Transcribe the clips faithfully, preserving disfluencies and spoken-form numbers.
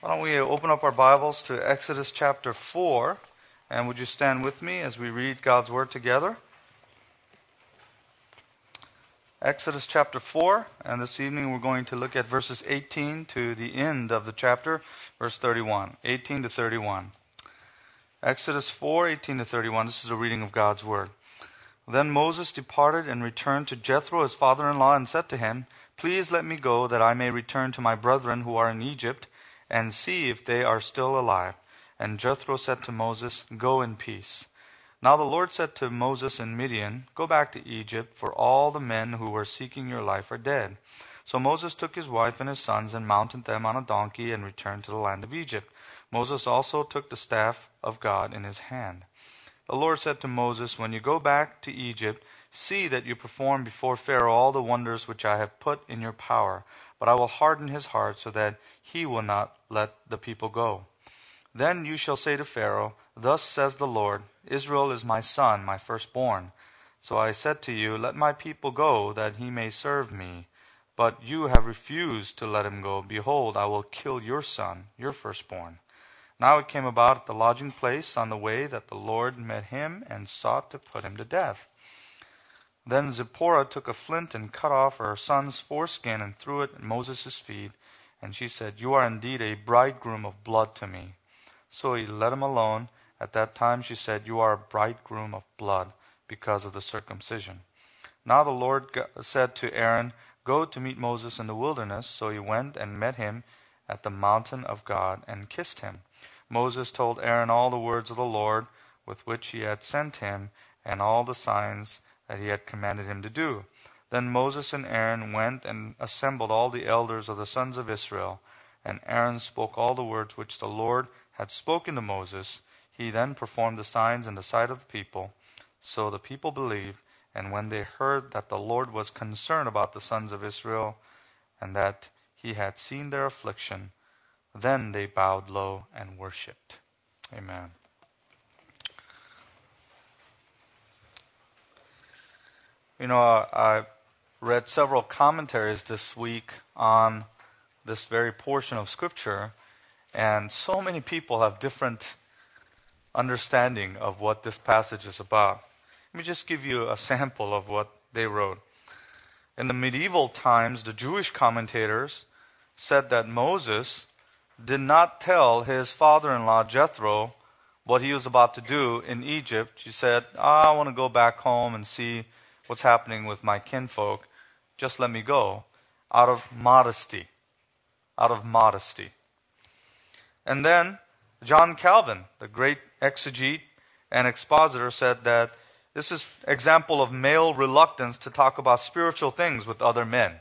Why don't we open up our Bibles to Exodus chapter four, and would you stand with me as we read God's Word together? Exodus chapter four, and this evening we're going to look at verses eighteen to the end of the chapter, verse thirty-one. eighteen to thirty-one. Exodus four, eighteen to thirty-one, this is a reading of God's Word. Then Moses departed and returned to Jethro, his father-in-law, and said to him, "Please let me go, that I may return to my brethren who are in Egypt, and see if they are still alive." And Jethro said to Moses, "Go in peace." Now the Lord said to Moses in Midian, "Go back to Egypt, for all the men who were seeking your life are dead." So Moses took his wife and his sons and mounted them on a donkey and returned to the land of Egypt. Moses also took the staff of God in his hand. The Lord said to Moses, "When you go back to Egypt, see that you perform before Pharaoh all the wonders which I have put in your power, but I will harden his heart so that he will not let the people go. Then you shall say to Pharaoh, 'Thus says the Lord, Israel is my son, my firstborn. So I said to you, let my people go, that he may serve me. But you have refused to let him go. Behold, I will kill your son, your firstborn.' Now it came about at the lodging place on the way that the Lord met him and sought to put him to death. Then Zipporah took a flint and cut off her son's foreskin and threw it at Moses' feet. And she said, 'You are indeed a bridegroom of blood to me.' So he let him alone. At that time she said, 'You are a bridegroom of blood because of the circumcision.' Now the Lord said to Aaron, 'Go to meet Moses in the wilderness.' So he went and met him at the mountain of God and kissed him. Moses told Aaron all the words of the Lord with which he had sent him and all the signs that he had commanded him to do. Then Moses and Aaron went and assembled all the elders of the sons of Israel. And Aaron spoke all the words which the Lord had spoken to Moses. He then performed the signs in the sight of the people. So the people believed. And when they heard that the Lord was concerned about the sons of Israel, and that he had seen their affliction, then they bowed low and worshipped." Amen. You know, uh, I read several commentaries this week on this very portion of Scripture, and so many people have different understanding of what this passage is about. Let me just give you a sample of what they wrote. In the medieval times, the Jewish commentators said that Moses did not tell his father-in-law Jethro what he was about to do in Egypt. He said, oh, I want to go back home and see what's happening with my kinfolk. Just let me go, out of modesty. Out of modesty. And then John Calvin, the great exegete and expositor, said that this is an example of male reluctance to talk about spiritual things with other men.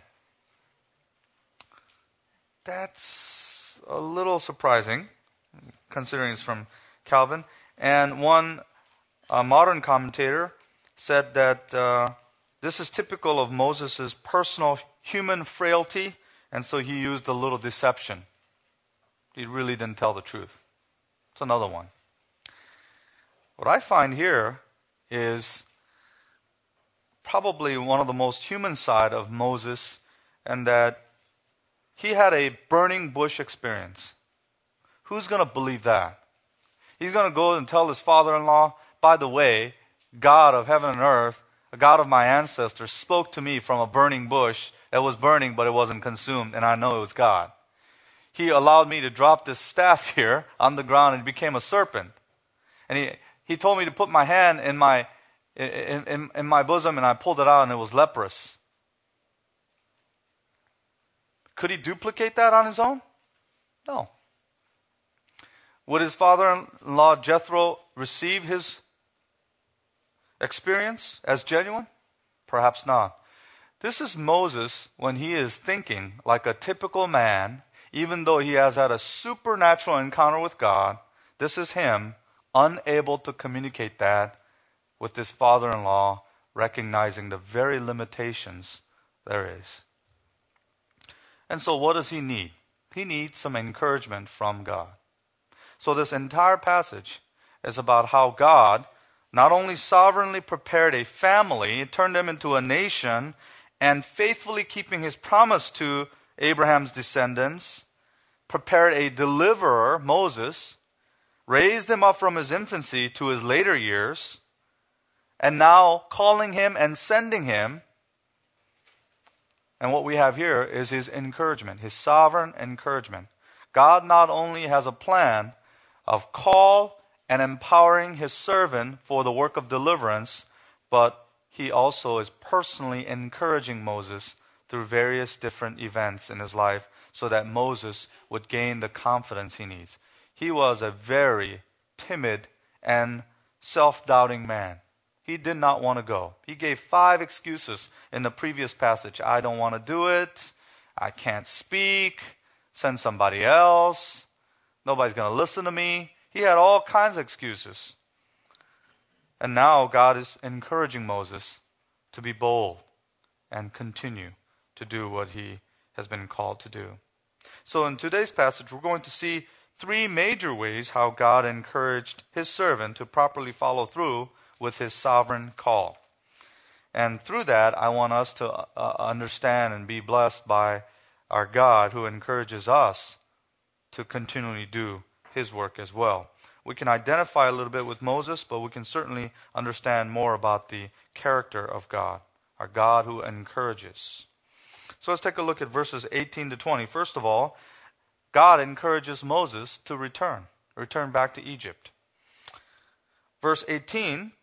That's a little surprising, considering it's from Calvin. And one uh, modern commentator said that uh, this is typical of Moses' personal human frailty, and so he used a little deception. He really didn't tell the truth. It's another one. What I find here is probably one of the most human side of Moses, and that he had a burning bush experience. Who's going to believe that? He's going to go and tell his father-in-law, by the way, God of heaven and earth, the God of my ancestors, spoke to me from a burning bush that was burning, but it wasn't consumed, and I know it was God. He allowed me to drop this staff here on the ground, and it became a serpent. And he, he told me to put my hand in my, in, in, in my bosom, and I pulled it out, and it was leprous. Could he duplicate that on his own? No. Would his father-in-law Jethro receive his experience as genuine? Perhaps not. This is Moses when he is thinking like a typical man, even though he has had a supernatural encounter with God. This is him unable to communicate that with his father-in-law, recognizing the very limitations there is. And so what does he need? He needs some encouragement from God. So this entire passage is about how God not only sovereignly prepared a family, turned them into a nation, and faithfully keeping his promise to Abraham's descendants, prepared a deliverer, Moses, raised him up from his infancy to his later years, and now calling him and sending him. And what we have here is his encouragement, his sovereign encouragement. God not only has a plan of call and empowering his servant for the work of deliverance, but he also is personally encouraging Moses through various different events in his life so that Moses would gain the confidence he needs. He was a very timid and self-doubting man. He did not want to go. He gave five excuses in the previous passage. I don't want to do it. I can't speak. Send somebody else. Nobody's going to listen to me. He had all kinds of excuses. And now God is encouraging Moses to be bold and continue to do what he has been called to do. So in today's passage, we're going to see three major ways how God encouraged his servant to properly follow through with his sovereign call. And through that, I want us to uh, understand and be blessed by our God who encourages us to continually do his work as well. We can identify a little bit with Moses, but we can certainly understand more about the character of God, our God who encourages. So let's take a look at verses eighteen to twenty. First of all, God encourages Moses to return, return back to Egypt. Verse eighteen,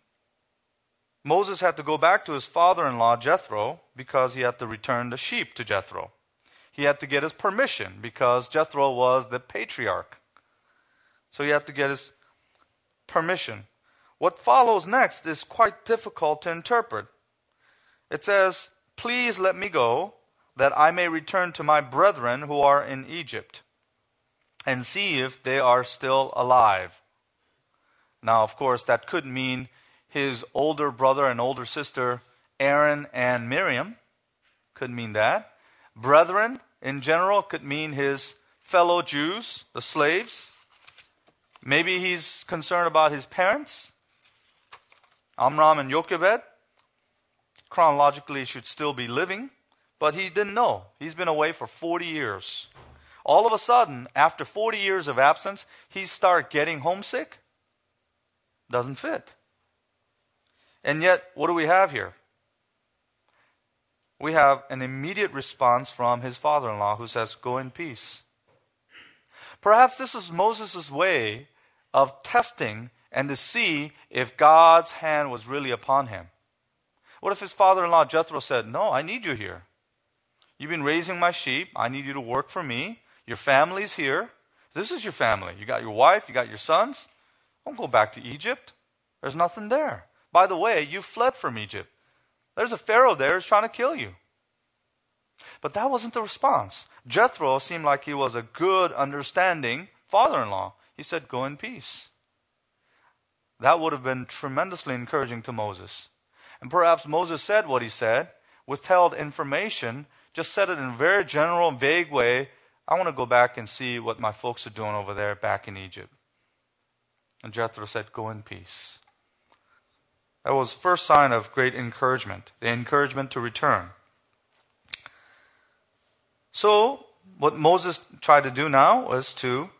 Moses had to go back to his father-in-law Jethro because he had to return the sheep to Jethro. He had to get his permission because Jethro was the patriarch. So he had to get his permission. What follows next is quite difficult to interpret. It says, "Please let me go, that I may return to my brethren who are in Egypt, and see if they are still alive." Now, of course, that could mean his older brother and older sister, Aaron and Miriam. Could mean that. Brethren, in general, could mean his fellow Jews, the slaves. Maybe he's concerned about his parents, Amram and Jochebed. Chronologically, should still be living, but he didn't know. He's been away for forty years. All of a sudden, after forty years of absence, he started getting homesick. Doesn't fit. And yet, what do we have here? We have an immediate response from his father-in-law who says, "Go in peace." Perhaps this is Moses' way of testing and to see if God's hand was really upon him. What if his father-in-law Jethro said, "No, I need you here. You've been raising my sheep. I need you to work for me. Your family's here. This is your family. You got your wife, you got your sons. Don't go back to Egypt. There's nothing there. By the way, you fled from Egypt. There's a Pharaoh there who's trying to kill you." But that wasn't the response. Jethro seemed like he was a good, understanding father-in-law. He said, "Go in peace." That would have been tremendously encouraging to Moses. And perhaps Moses said what he said, withheld information, just said it in a very general and vague way. "I want to go back and see what my folks are doing over there back in Egypt." And Jethro said, "Go in peace." That was the first sign of great encouragement, the encouragement to return. So, what Moses tried to do now was to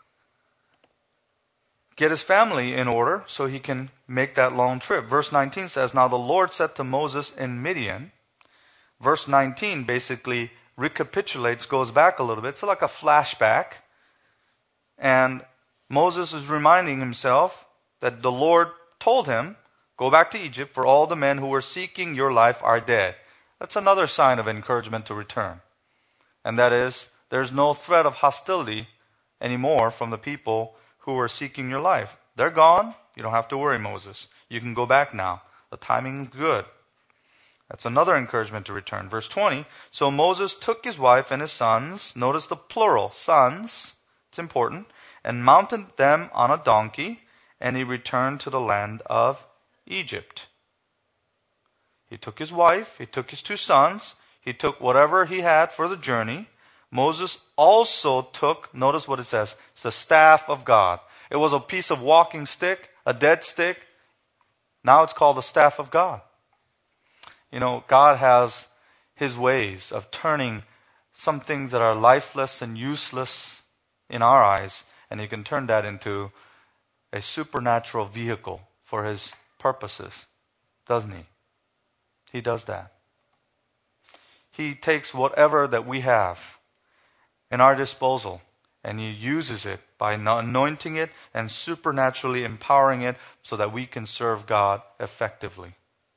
get his family in order so he can make that long trip. Verse nineteen says, "Now the Lord said to Moses in Midian." Verse nineteen basically recapitulates, goes back a little bit. It's like a flashback. And Moses is reminding himself that the Lord told him, "Go back to Egypt, for all the men who were seeking your life are dead." That's another sign of encouragement to return. And that is, there's no threat of hostility anymore from the people who were seeking your life. They're gone. You don't have to worry, Moses. You can go back now. The timing is good. That's another encouragement to return. Verse twenty, "So Moses took his wife and his sons," notice the plural, sons, it's important, "and mounted them on a donkey, and he returned to the land of Egypt." He took his wife, he took his two sons, he took whatever he had for the journey. Moses also took, notice what it says, it's the staff of God. It was a piece of walking stick, a dead stick. Now it's called the staff of God. You know, God has his ways of turning some things that are lifeless and useless in our eyes, and He can turn that into a supernatural vehicle for His purposes, doesn't He? He does that. He takes whatever that we have in our disposal, and He uses it by anointing it and supernaturally empowering it so that we can serve God effectively.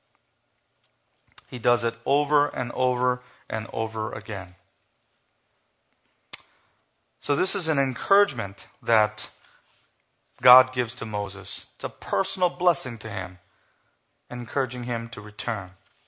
He does it over and over and over again. So this is an encouragement that God gives to Moses. It's a personal blessing to him, encouraging him to return.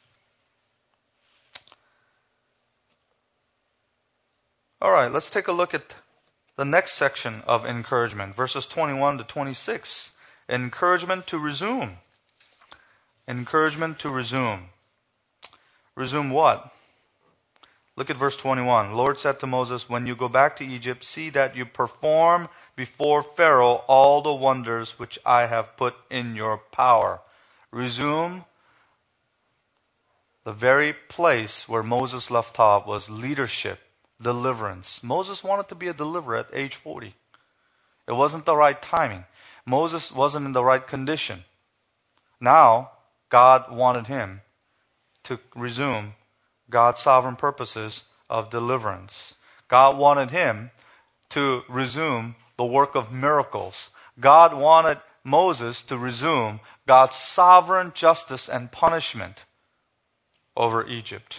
All right, let's take a look at the next section of encouragement, verses twenty-one to twenty-six. Encouragement to resume. Encouragement to resume. Resume what? Look at verse twenty-one. The Lord said to Moses, when you go back to Egypt, see that you perform before Pharaoh all the wonders which I have put in your power. Resume. The very place where Moses left off was leadership, deliverance. Moses wanted to be a deliverer at age forty. It wasn't the right timing. Moses wasn't in the right condition. Now, God wanted him to resume God's sovereign purposes of deliverance. God wanted him to resume the work of miracles. God wanted Moses to resume God's sovereign justice and punishment over Egypt.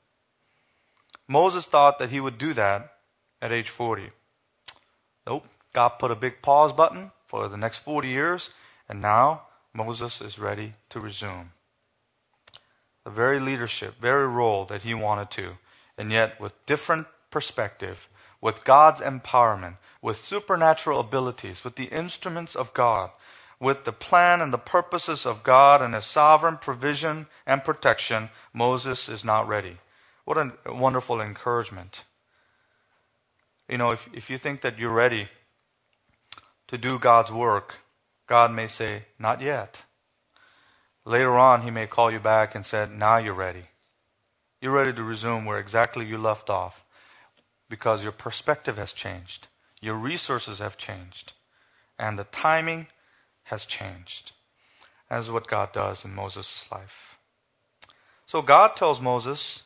Moses thought that he would do that at age forty. Nope. God put a big pause button for the next forty years, and now Moses is ready to resume the very leadership, very role that he wanted to, and yet with different perspective, with God's empowerment, with supernatural abilities, with the instruments of God, with the plan and the purposes of God and His sovereign provision and protection, Moses is not ready. What a wonderful encouragement. You know, if, if you think that you're ready to do God's work, God may say, not yet. Later on, He may call you back and say, now you're ready. You're ready to resume where exactly you left off because your perspective has changed. Your resources have changed. And the timing has changed. That's what God does in Moses' life. So God tells Moses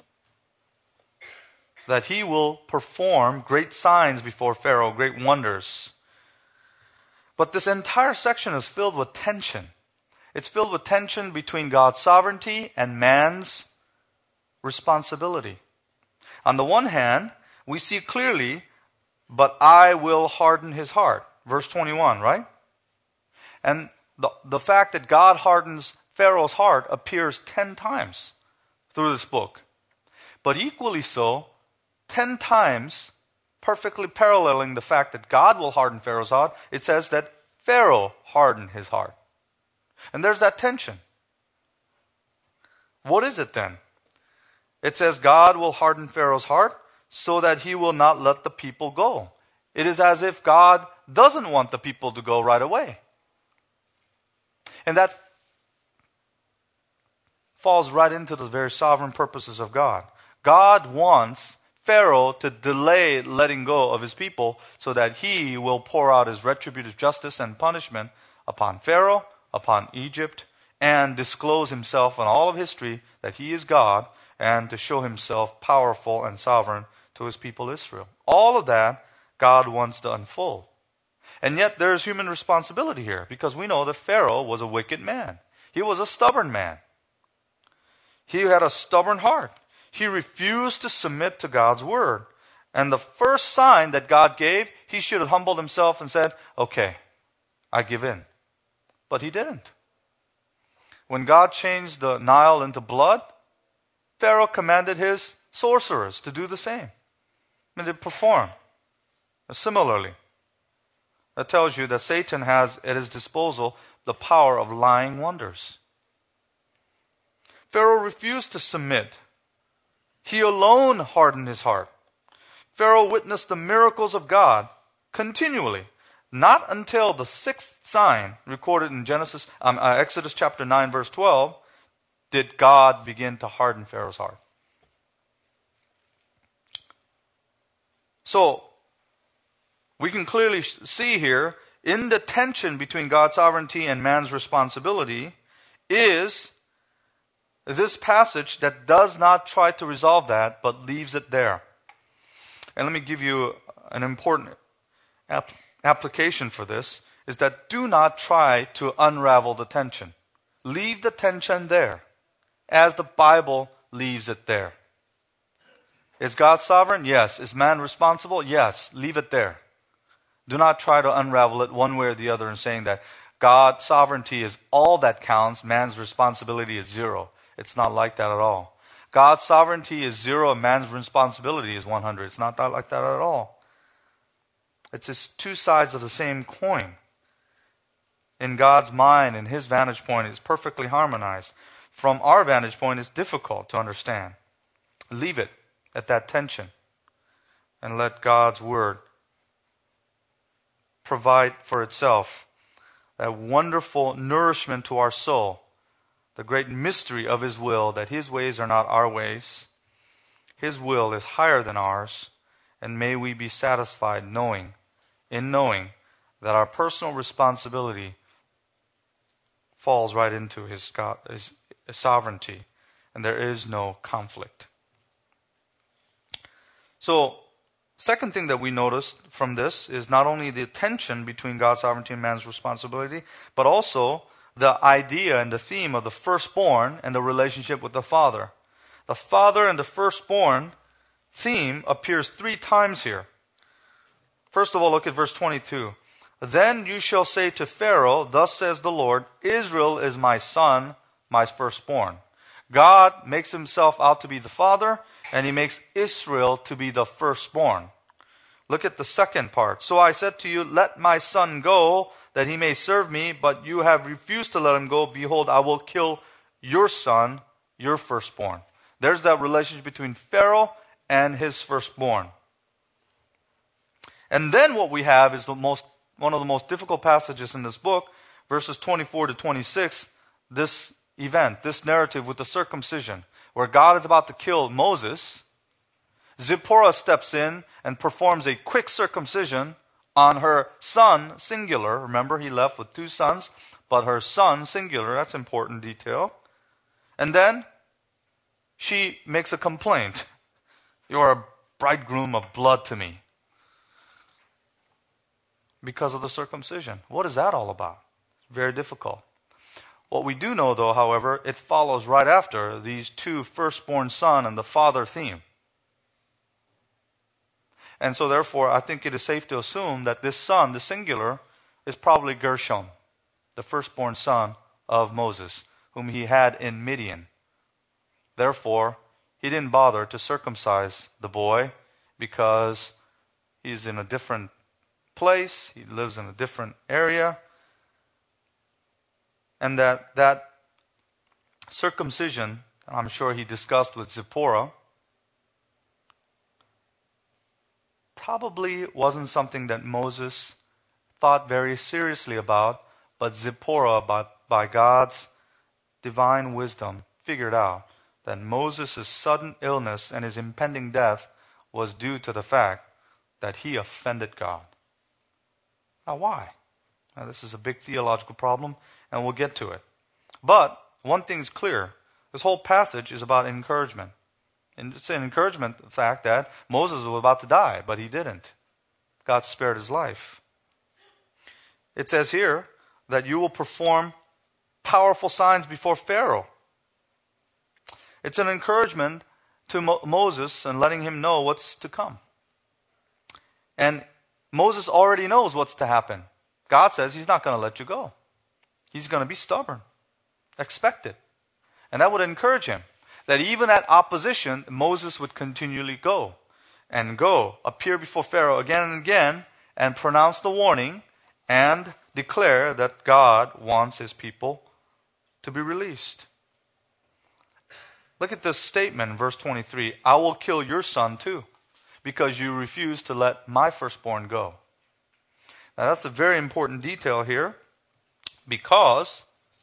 that he will perform great signs before Pharaoh, great wonders. But this entire section is filled with tension. It's filled with tension between God's sovereignty and man's responsibility. On the one hand, we see clearly, but I will harden his heart. Verse twenty-one, right? And the, the fact that God hardens Pharaoh's heart appears ten times through this book. But equally so, ten times, perfectly paralleling the fact that God will harden Pharaoh's heart, it says that Pharaoh hardened his heart. And there's that tension. What is it then? It says God will harden Pharaoh's heart so that he will not let the people go. It is as if God doesn't want the people to go right away. And that falls right into the very sovereign purposes of God. God wants Pharaoh to delay letting go of his people so that he will pour out his retributive justice and punishment upon Pharaoh, upon Egypt, and disclose himself in all of history that he is God, and to show himself powerful and sovereign to his people Israel. All of that God wants to unfold. And yet there is human responsibility here, because we know that Pharaoh was a wicked man. He was a stubborn man. He had a stubborn heart. He refused to submit to God's word. And the first sign that God gave, he should have humbled himself and said, okay, I give in. But he didn't. When God changed the Nile into blood, Pharaoh commanded his sorcerers to do the same and to perform similarly. That tells you that Satan has at his disposal the power of lying wonders. Pharaoh refused to submit. He alone hardened his heart. Pharaoh witnessed the miracles of God continually. Not until the sixth sign recorded in Genesis, um, uh, Exodus chapter nine, verse twelve, did God begin to harden Pharaoh's heart. So, we can clearly see here, in the tension between God's sovereignty and man's responsibility, is this passage that does not try to resolve that, but leaves it there. And let me give you an important ap- application for this, is that do not try to unravel the tension. Leave the tension there, as the Bible leaves it there. Is God sovereign? Yes. Is man responsible? Yes. Leave it there. Do not try to unravel it one way or the other in saying that God's sovereignty is all that counts, man's responsibility is zero. It's not like that at all. God's sovereignty is zero and man's responsibility is one hundred. It's not that like that at all. It's just two sides of the same coin. In God's mind and His vantage point, it's perfectly harmonized. From our vantage point, it's difficult to understand. Leave it at that tension and let God's Word provide for itself that wonderful nourishment to our soul, the great mystery of His will, that His ways are not our ways. His will is higher than ours, and may we be satisfied knowing, in knowing that our personal responsibility falls right into His, God, His sovereignty, and there is no conflict. So, second thing that we noticed from this is not only the tension between God's sovereignty and man's responsibility, but also the idea and the theme of the firstborn and the relationship with the Father. The Father and the firstborn theme appears three times here. First of all, look at verse twenty-two. Then you shall say to Pharaoh, thus says the Lord, Israel is my son, my firstborn. God makes Himself out to be the Father, and He makes Israel to be the firstborn. Look at the second part. So I said to you, let my son go, that he may serve me, but you have refused to let him go. Behold, I will kill your son, your firstborn. There's that relationship between Pharaoh and his firstborn. And then what we have is the most one of the most difficult passages in this book, verses twenty-four to twenty-six, this event, this narrative with the circumcision, where God is about to kill Moses. Zipporah steps in and performs a quick circumcision on her son, singular. Remember, he left with two sons, but her son, singular. That's an important detail. And then she makes a complaint. You are a bridegroom of blood to me. Because of the circumcision. What is that all about? Very difficult. What we do know, though, however, it follows right after these two firstborn son and the father theme. And so therefore, I think it is safe to assume that this son, the singular, is probably Gershom, the firstborn son of Moses, whom he had in Midian. Therefore, he didn't bother to circumcise the boy because he's in a different place, he lives in a different area, and that that circumcision, I'm sure he discussed with Zipporah, probably wasn't something that Moses thought very seriously about, but Zipporah, by, by God's divine wisdom, figured out that Moses' sudden illness and his impending death was due to the fact that he offended God. Now, why? Now, this is a big theological problem, and we'll get to it. But one thing's clear. This whole passage is about encouragement. And it's an encouragement, the fact that Moses was about to die, but he didn't. God spared his life. It says here that you will perform powerful signs before Pharaoh. It's an encouragement to Mo- Moses and letting him know what's to come. And Moses already knows what's to happen. God says He's not going to let you go. He's going to be stubborn. Expect it. And that would encourage him. That even at opposition, Moses would continually go and go, appear before Pharaoh again and again, and pronounce the warning and declare that God wants His people to be released. Look at this statement in verse twenty-three. I will kill your son too, because you refuse to let my firstborn go. Now that's a very important detail here, because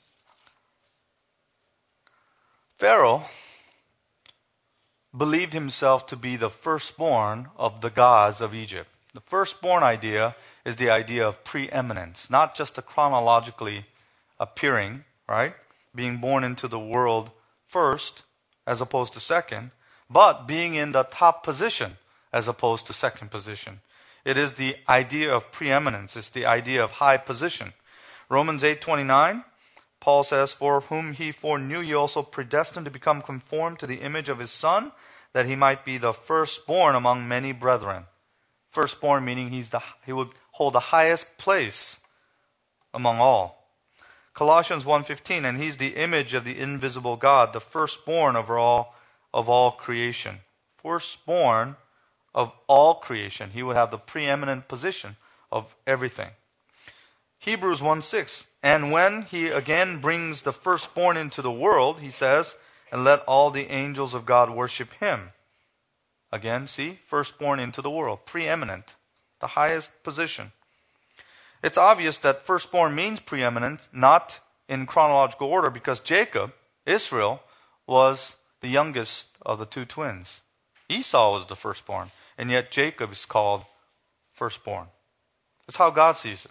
Pharaoh believed himself to be the firstborn of the gods of Egypt. The firstborn idea is the idea of preeminence, not just a chronologically appearing, right? Being born into the world first as opposed to second, but being in the top position as opposed to second position. It is the idea of preeminence. It's the idea of high position. Romans eight twenty-nine, Paul says, "For whom he foreknew, he also predestined to become conformed to the image of his Son, that he might be the firstborn among many brethren." Firstborn meaning he's the, he would hold the highest place among all. Colossians one fifteen, "And he's the image of the invisible God, the firstborn over all of all creation." Firstborn of all creation. He would have the preeminent position of everything. Hebrews one six, "And when he again brings the firstborn into the world," he says, "and let all the angels of God worship him." Again, see, firstborn into the world, preeminent, the highest position. It's obvious that firstborn means preeminent, not in chronological order, because Jacob, Israel, was the youngest of the two twins. Esau was the firstborn, and yet Jacob is called firstborn. That's how God sees it.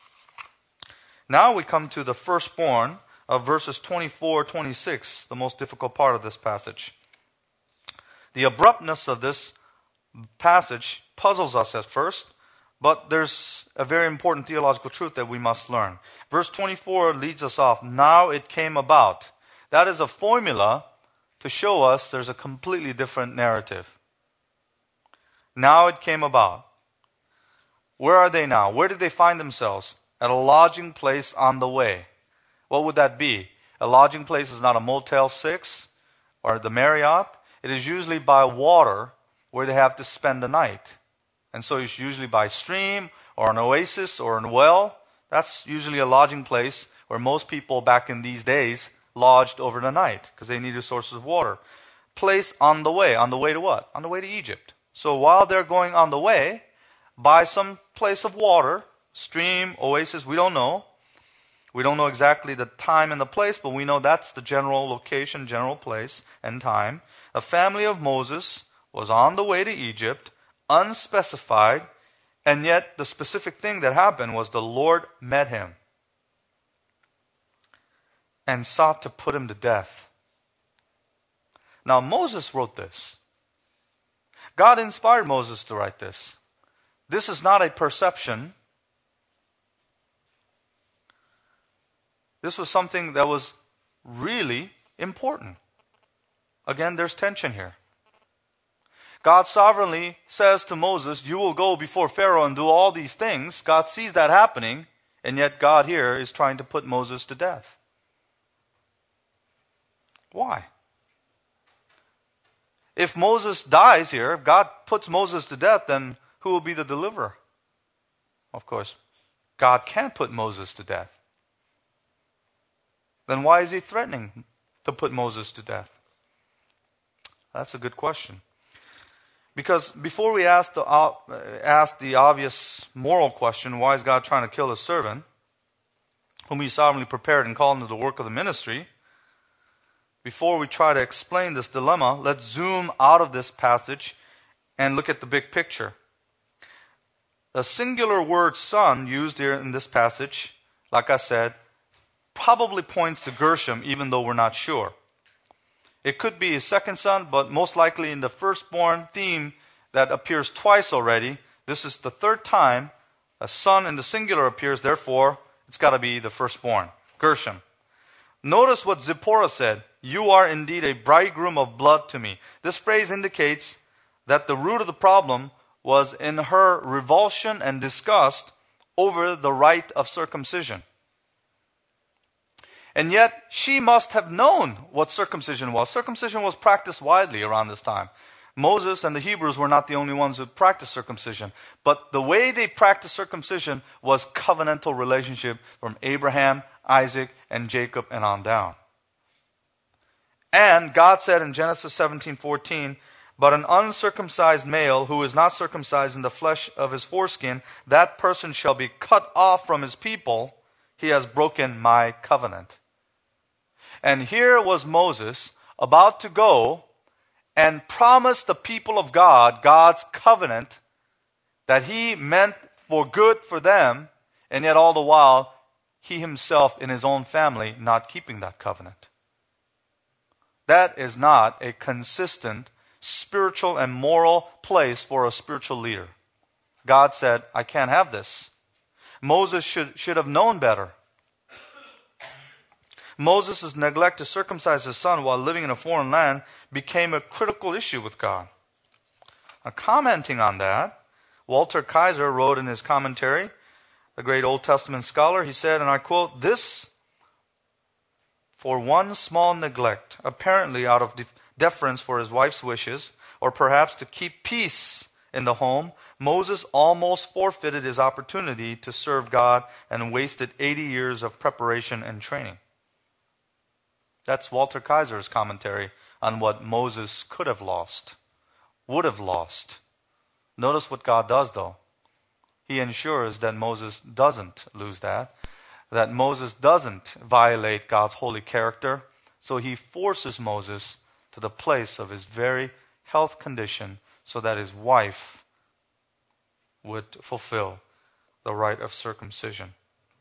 Now we come to the firstborn of verses twenty-four, twenty-six, the most difficult part of this passage. The abruptness of this passage puzzles us at first, but there's a very important theological truth that we must learn. Verse twenty-four leads us off. "Now it came about." That is a formula to show us there's a completely different narrative. Now it came about. Where are they now? Where did they find themselves? At a lodging place on the way. What would that be? A lodging place is not a Motel six or the Marriott. It is usually by water where they have to spend the night. And so it's usually by stream or an oasis or a well. That's usually a lodging place where most people back in these days lodged over the night because they needed sources of water. Place on the way. On the way to what? On the way to Egypt. So while they're going on the way, by some place of water, stream, oasis, we don't know. We don't know exactly the time and the place, but we know that's the general location, general place and time. The family of Moses was on the way to Egypt, unspecified, and yet the specific thing that happened was the Lord met him and sought to put him to death. Now Moses wrote this. God inspired Moses to write this. This is not a perception. This was something that was really important. Again, there's tension here. God sovereignly says to Moses, "You will go before Pharaoh and do all these things." God sees that happening, and yet God here is trying to put Moses to death. Why? If Moses dies here, if God puts Moses to death, then who will be the deliverer? Of course, God can't put Moses to death. Then why is he threatening to put Moses to death? That's a good question. Because before we ask the, uh, ask the obvious moral question, why is God trying to kill his servant, whom he sovereignly prepared and called into the work of the ministry, before we try to explain this dilemma, let's zoom out of this passage and look at the big picture. The singular word son used here in this passage, like I said, probably points to Gershom, even though we're not sure. It could be his second son, but most likely in the firstborn theme that appears twice already, this is the third time a son in the singular appears, therefore it's got to be the firstborn, Gershom. Notice what Zipporah said, "You are indeed a bridegroom of blood to me." This phrase indicates that the root of the problem was in her revulsion and disgust over the rite of circumcision. And yet, she must have known what circumcision was. Circumcision was practiced widely around this time. Moses and the Hebrews were not the only ones who practiced circumcision. But the way they practiced circumcision was covenantal relationship from Abraham, Isaac, and Jacob and on down. And God said in Genesis seventeen fourteen, "But an uncircumcised male who is not circumcised in the flesh of his foreskin, that person shall be cut off from his people. He has broken my covenant." And here was Moses about to go and promise the people of God God's covenant that he meant for good for them, and yet all the while, he himself in his own family not keeping that covenant. That is not a consistent spiritual and moral place for a spiritual leader. God said, I can't have this. Moses should, should have known better. Moses' neglect to circumcise his son while living in a foreign land became a critical issue with God. Now, commenting on that, Walter Kaiser wrote in his commentary, a great Old Testament scholar, he said, and I quote, "This, for one small neglect, apparently out of deference for his wife's wishes, or perhaps to keep peace in the home, Moses almost forfeited his opportunity to serve God and wasted eighty years of preparation and training." That's Walter Kaiser's commentary on what Moses could have lost, would have lost. Notice what God does, though. He ensures that Moses doesn't lose that, that Moses doesn't violate God's holy character, so he forces Moses to the place of his very health condition so that his wife would fulfill the rite of circumcision.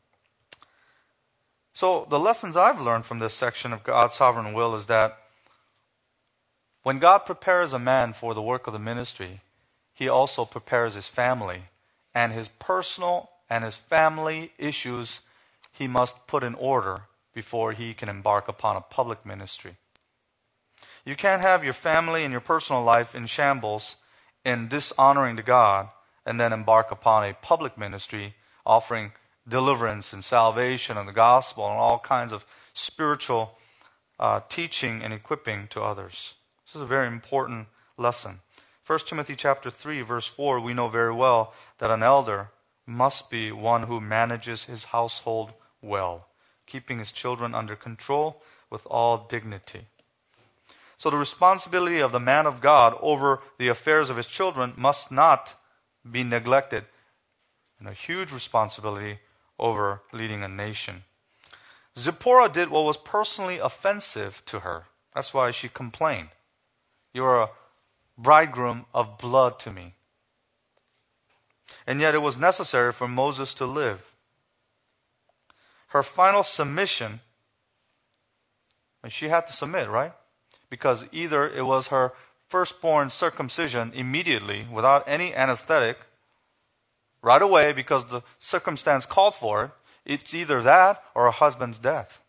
So the lessons I've learned from this section of God's sovereign will is that when God prepares a man for the work of the ministry, he also prepares his family, and his personal and his family issues he must put in order before he can embark upon a public ministry. You can't have your family and your personal life in shambles in dishonoring to God and then embark upon a public ministry offering deliverance and salvation and the gospel and all kinds of spiritual uh, teaching and equipping to others. This is a very important lesson. First Timothy chapter three, verse four, we know very well that an elder must be one who manages his household well, keeping his children under control with all dignity. So the responsibility of the man of God over the affairs of his children must not be neglected, and a huge responsibility over leading a nation. Zipporah did what was personally offensive to her. That's why she complained. "You're a bridegroom of blood to me." And yet it was necessary for Moses to live. Her final submission, and she had to submit, right? Because either it was her firstborn circumcision immediately without any anesthetic, right away because the circumstance called for it, it's either that or her husband's death.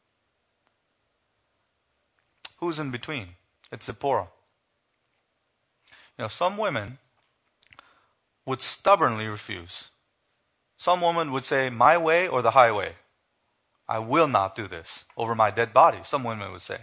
Who's in between? It's Zipporah. You know, some women would stubbornly refuse. Some women would say, my way or the highway. I will not do this over my dead body, some women would say.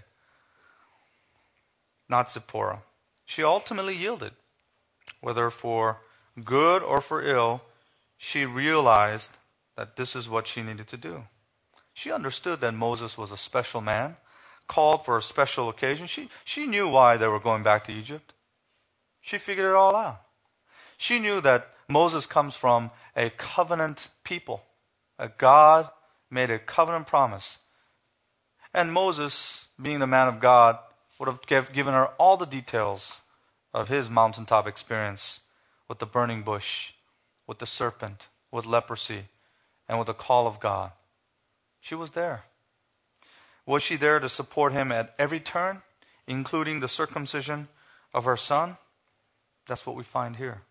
Not Zipporah. She ultimately yielded. Whether for good or for ill, she realized that this is what she needed to do. She understood that Moses was a special man, called for a special occasion. She, she knew why they were going back to Egypt. She figured it all out. She knew that Moses comes from a covenant people. A God made a covenant promise. And Moses, being the man of God, would have given her all the details of his mountaintop experience with the burning bush, with the serpent, with leprosy, and with the call of God. She was there. Was she there to support him at every turn, including the circumcision of her son? That's what we find here.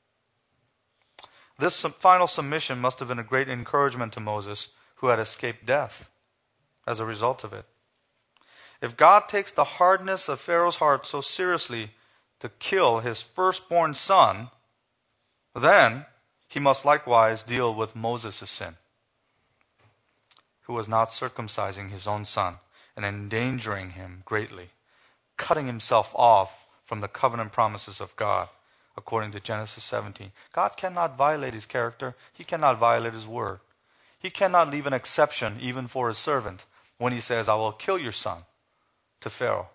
This final submission must have been a great encouragement to Moses, who had escaped death as a result of it. If God takes the hardness of Pharaoh's heart so seriously to kill his firstborn son, then he must likewise deal with Moses' sin, who was not circumcising his own son and endangering him greatly, cutting himself off from the covenant promises of God, according to Genesis seventeen. God cannot violate his character. He cannot violate his word. He cannot leave an exception even for his servant when he says, I will kill your son, to Pharaoh.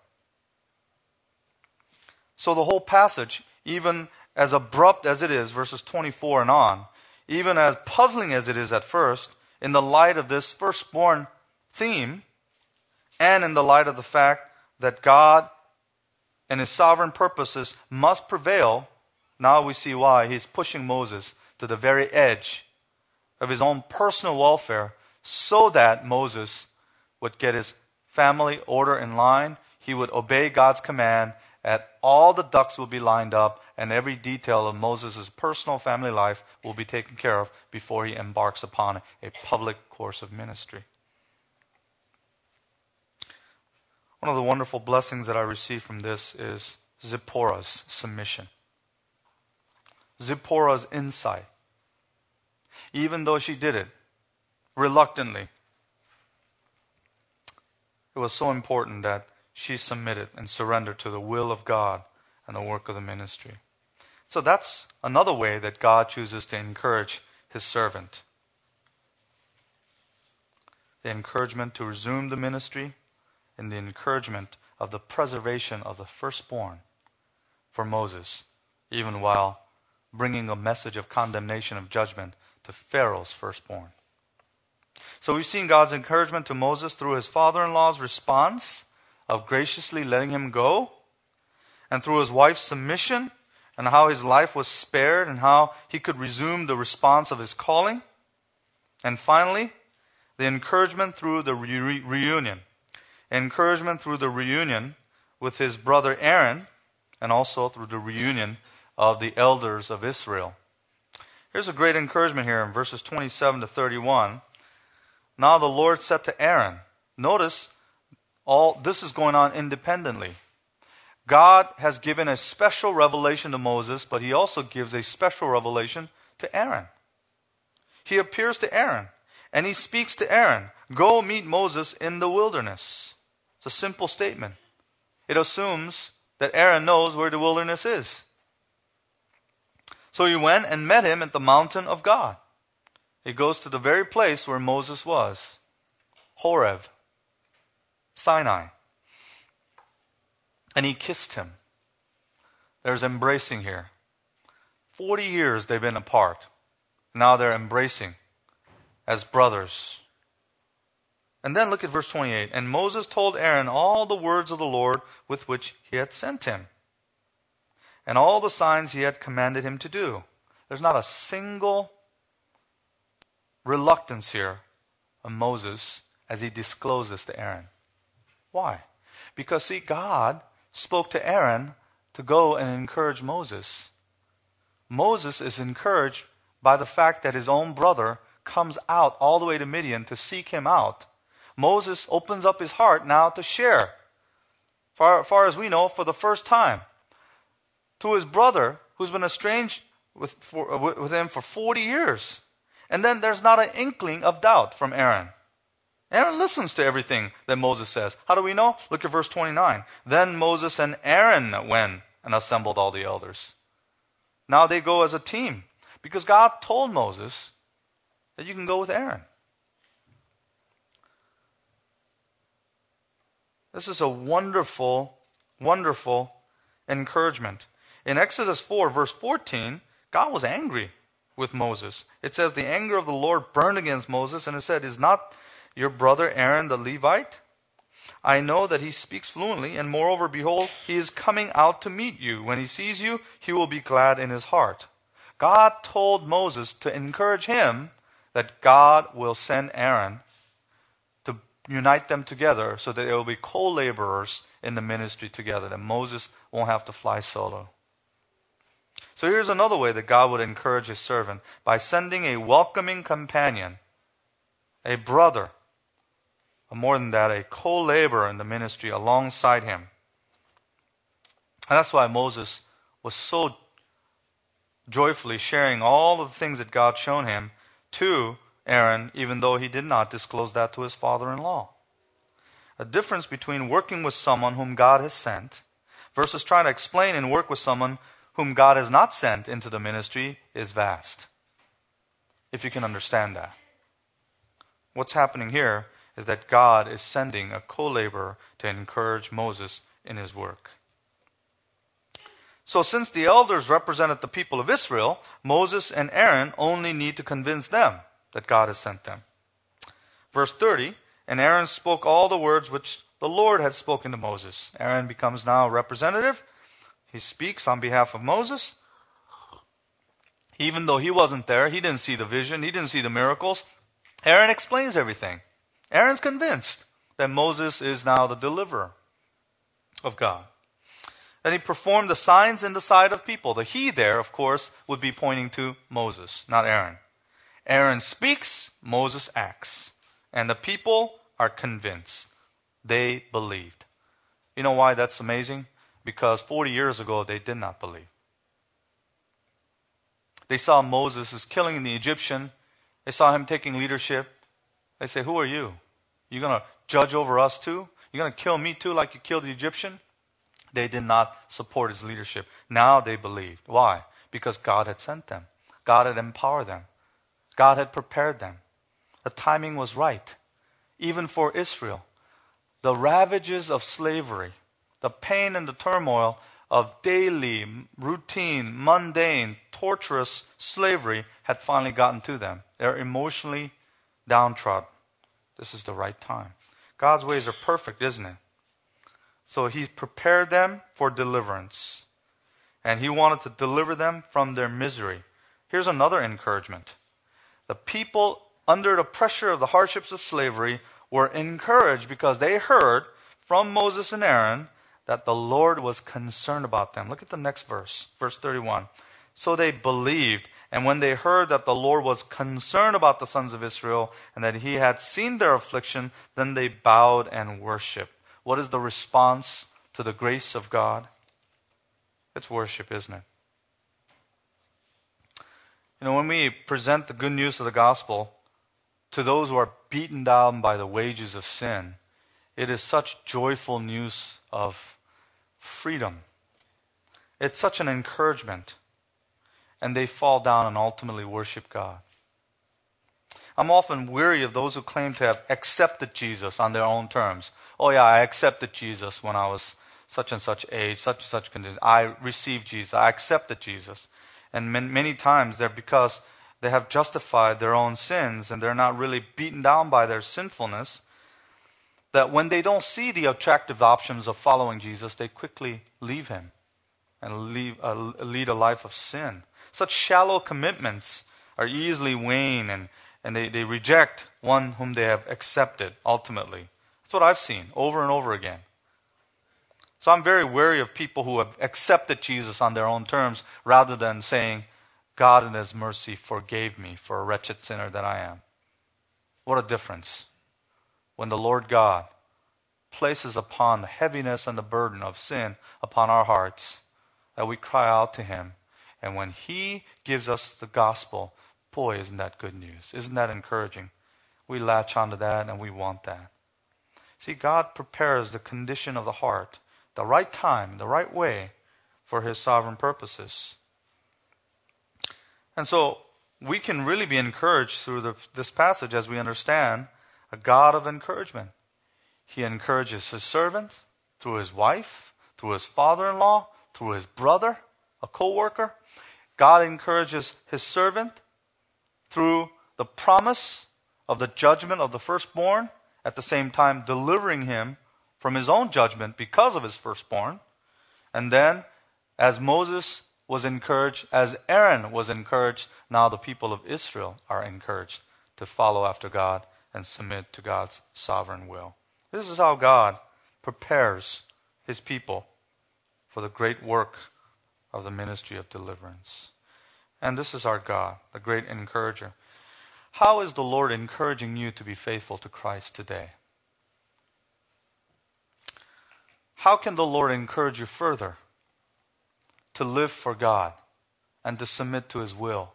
So the whole passage, even as abrupt as it is, verses twenty-four and on, even as puzzling as it is at first, in the light of this firstborn theme, and in the light of the fact that God and his sovereign purposes must prevail, Now we see why he's pushing Moses to the very edge of his own personal welfare so that Moses would get his family order in line. He would obey God's command, and all the ducks will be lined up, and every detail of Moses' personal family life will be taken care of before he embarks upon a public course of ministry. One of the wonderful blessings that I received from this is Zipporah's submission. Zipporah's insight. Even though she did it reluctantly, it was so important that she submitted and surrendered to the will of God and the work of the ministry. So that's another way that God chooses to encourage his servant. The encouragement to resume the ministry and the encouragement of the preservation of the firstborn for Moses, even while bringing a message of condemnation of judgment to Pharaoh's firstborn. So we've seen God's encouragement to Moses through his father-in-law's response of graciously letting him go, and through his wife's submission, and how his life was spared, and how he could resume the response of his calling. And finally, the encouragement through the re- reunion. Encouragement through the reunion with his brother Aaron, and also through the reunion of the elders of Israel. Here's a great encouragement here in verses twenty-seven to thirty-one. Now the Lord said to Aaron, notice, all this is going on independently. God has given a special revelation to Moses, but he also gives a special revelation to Aaron. He appears to Aaron, and he speaks to Aaron, go meet Moses in the wilderness. It's a simple statement. It assumes that Aaron knows where the wilderness is. So he went and met him at the mountain of God. He goes to the very place where Moses was, Horeb, Sinai. And he kissed him. There's embracing here. Forty years they've been apart. Now they're embracing as brothers. And then look at verse twenty-eight. And Moses told Aaron all the words of the Lord with which he had sent him, and all the signs he had commanded him to do. There's not a single reluctance here of Moses as he discloses to Aaron. Why? Because, see, God spoke to Aaron to go and encourage Moses. Moses is encouraged by the fact that his own brother comes out all the way to Midian to seek him out. Moses opens up his heart now to share, far, far as we know, for the first time, to his brother who's been estranged with, for, with him for forty years. And then there's not an inkling of doubt from Aaron. Aaron listens to everything that Moses says. How do we know? Look at verse twenty-nine. Then Moses and Aaron went and assembled all the elders. Now they go as a team, because God told Moses that you can go with Aaron. This is a wonderful, wonderful encouragement. In Exodus four, verse fourteen, God was angry with Moses. It says, the anger of the Lord burned against Moses, and it said, is not your brother Aaron the Levite? I know that he speaks fluently, and moreover, behold, he is coming out to meet you. When he sees you, he will be glad in his heart. God told Moses to encourage him that God will send Aaron to unite them together so that they will be co-laborers in the ministry together, that Moses won't have to fly solo. So here's another way that God would encourage his servant, by sending a welcoming companion, a brother, or more than that, a co-laborer in the ministry alongside him. And that's why Moses was so joyfully sharing all of the things that God shown him to Aaron, even though he did not disclose that to his father-in-law. A difference between working with someone whom God has sent versus trying to explain and work with someone whom God has not sent into the ministry is vast, if you can understand that. What's happening here is that God is sending a co-laborer to encourage Moses in his work. So since the elders represented the people of Israel, Moses and Aaron only need to convince them that God has sent them. Verse thirty, and Aaron spoke all the words which the Lord had spoken to Moses. Aaron becomes now a representative. He speaks on behalf of Moses. Even though he wasn't there, he didn't see the vision, he didn't see the miracles. Aaron explains everything. Aaron's convinced that Moses is now the deliverer of God. And he performed the signs in the sight of people. The he there, of course, would be pointing to Moses, not Aaron. Aaron speaks, Moses acts. And the people are convinced. They believed. You know why that's amazing? Because forty years ago, they did not believe. They saw Moses is killing the Egyptian. They saw him taking leadership. They say, who are you? You're going to judge over us too? You're going to kill me too like you killed the Egyptian? They did not support his leadership. Now they believed. Why? Because God had sent them. God had empowered them. God had prepared them. The timing was right. Even for Israel, the ravages of slavery, the pain and the turmoil of daily, routine, mundane, torturous slavery had finally gotten to them. They're emotionally downtrodden. This is the right time. God's ways are perfect, isn't it? So he prepared them for deliverance. And he wanted to deliver them from their misery. Here's another encouragement. The people under the pressure of the hardships of slavery were encouraged because they heard from Moses and Aaron that the Lord was concerned about them. Look at the next verse, verse thirty-one. So they believed, and when they heard that the Lord was concerned about the sons of Israel and that he had seen their affliction, then they bowed and worshiped. What is the response to the grace of God? It's worship, isn't it? You know, when we present the good news of the gospel to those who are beaten down by the wages of sin, it is such joyful news of freedom. It's such an encouragement. And they fall down and ultimately worship God. I'm often weary of those who claim to have accepted Jesus on their own terms. Oh yeah, I accepted Jesus when I was such and such age, such and such condition. I received Jesus. I accepted Jesus. And many times they're because they have justified their own sins and they're not really beaten down by their sinfulness, that when they don't see the attractive options of following Jesus, they quickly leave him and leave, uh, lead a life of sin. Such shallow commitments are easily wane and, and they, they reject one whom they have accepted ultimately. That's what I've seen over and over again. So I'm very wary of people who have accepted Jesus on their own terms rather than saying, God in his mercy forgave me for a wretched sinner that I am. What a difference when the Lord God places upon the heaviness and the burden of sin upon our hearts, that we cry out to him. And when he gives us the gospel, boy, isn't that good news. Isn't that encouraging? We latch onto that and we want that. See, God prepares the condition of the heart, the right time, the right way for his sovereign purposes. And so we can really be encouraged through the, this passage as we understand a God of encouragement. He encourages his servant through his wife, through his father-in-law, through his brother, a co-worker. God encourages his servant through the promise of the judgment of the firstborn, at the same time delivering him from his own judgment because of his firstborn. And then, as Moses was encouraged, as Aaron was encouraged, now the people of Israel are encouraged to follow after God and submit to God's sovereign will. This is how God prepares his people for the great work of the ministry of deliverance. And this is our God, the great encourager. How is the Lord encouraging you to be faithful to Christ today? How can the Lord encourage you further to live for God and to submit to his will?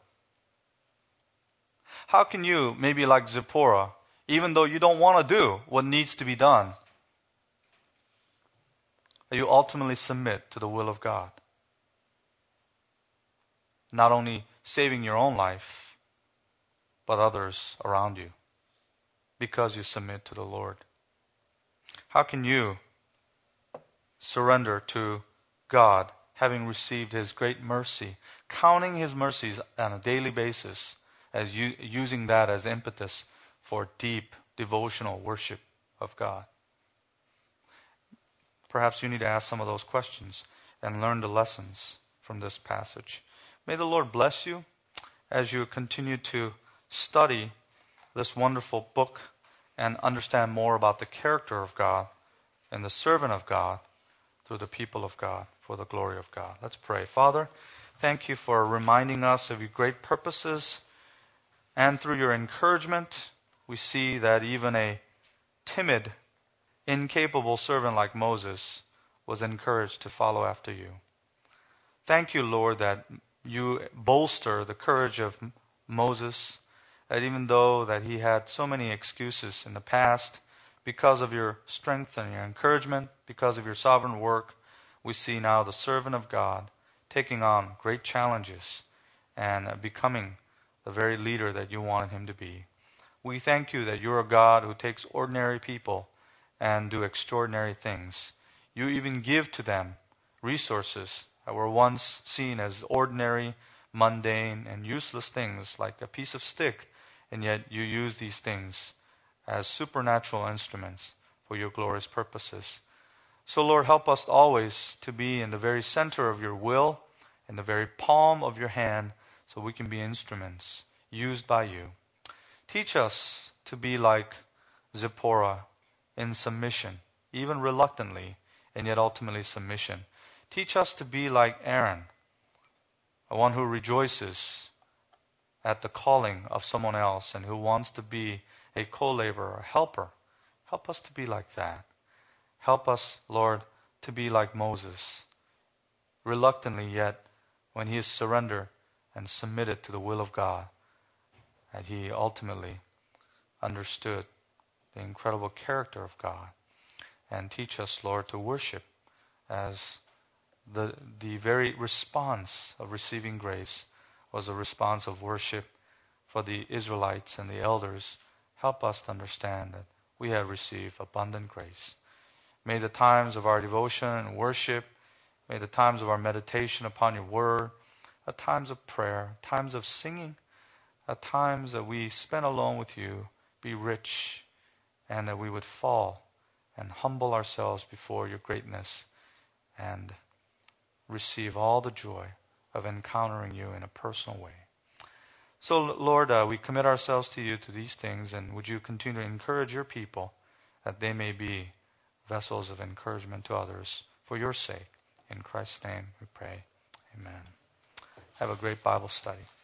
How can you, maybe like Zipporah, even though you don't want to do what needs to be done, that you ultimately submit to the will of God? Not only saving your own life, but others around you, because you submit to the Lord. How can you surrender to God, having received his great mercy, counting his mercies on a daily basis, as you, using that as impetus for deep devotional worship of God? Perhaps you need to ask some of those questions and learn the lessons from this passage. May the Lord bless you as you continue to study this wonderful book and understand more about the character of God and the servant of God through the people of God for the glory of God. Let's pray. Father, thank you for reminding us of your great purposes, and through your encouragement, we see that even a timid, incapable servant like Moses was encouraged to follow after you. Thank you, Lord, that you bolster the courage of Moses, that even though that he had so many excuses in the past, because of your strength and your encouragement, because of your sovereign work, we see now the servant of God taking on great challenges and becoming the very leader that you wanted him to be. We thank you that you're a God who takes ordinary people and do extraordinary things. You even give to them resources that were once seen as ordinary, mundane, and useless things like a piece of stick, and yet you use these things as supernatural instruments for your glorious purposes. So Lord, help us always to be in the very center of your will, in the very palm of your hand, so we can be instruments used by you. Teach us to be like Zipporah in submission, even reluctantly, and yet ultimately submission. Teach us to be like Aaron, a one who rejoices at the calling of someone else and who wants to be a co-laborer, a helper. Help us to be like that. Help us, Lord, to be like Moses, reluctantly yet when he is surrendered and submitted to the will of God, that he ultimately understood the incredible character of God. And teach us, Lord, to worship as the, the very response of receiving grace was a response of worship for the Israelites and the elders. Help us to understand that we have received abundant grace. May the times of our devotion and worship, may the times of our meditation upon your word, at times of prayer, times of singing, at times that we spend alone with you, be rich, and that we would fall and humble ourselves before your greatness and receive all the joy of encountering you in a personal way. So, Lord, uh, we commit ourselves to you to these things, and would you continue to encourage your people that they may be vessels of encouragement to others for your sake. In Christ's name we pray. Amen. Have a great Bible study.